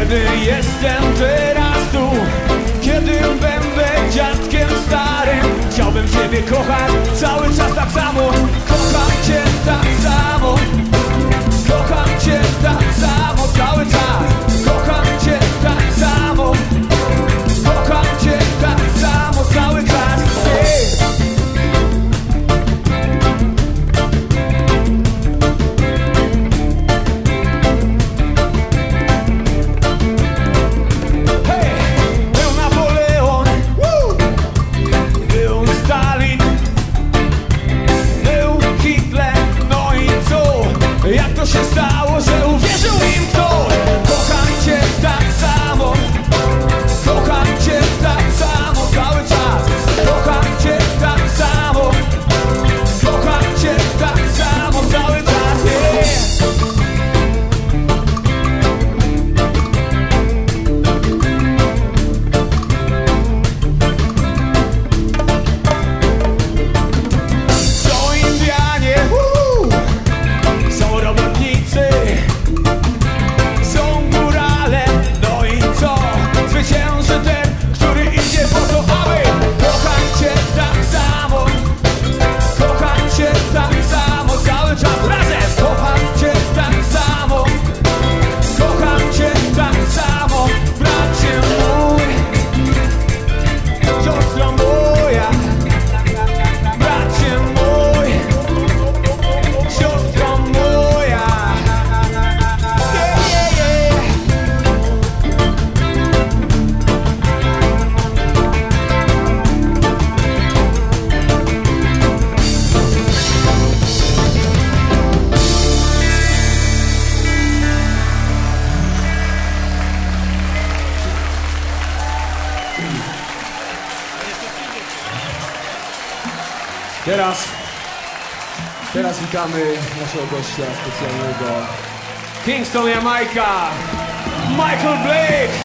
Kiedy jestem teraz tu, kiedy będę dziadkiem starym, chciałbym Ciebie kochać cały czas tak samo. Kocham Cię tak samo, kocham Cię tak samo cały czas. Kocham Cię tak samo, kocham Cię tak samo cały czas. Jak to się stało, że uwierzył im ktoś? Kocham Cię tak samo, kocham Cię tak samo cały czas. Kocham Cię tak samo, kocham Cię tak samo cały czas. Są Indianie, są robotnicy, są górale, no i co? Zwycięży ten, który idzie po to, aby kocham Cię tak samo, kocham Cię tak samo cały czas razem. Kocham Cię tak samo, kocham Cię tak samo, bracie mój, siostro moja, bracie mój, siostro moja. Teraz witamy naszego gościa specjalnego, Kingston, Jamajka, Michael Blake.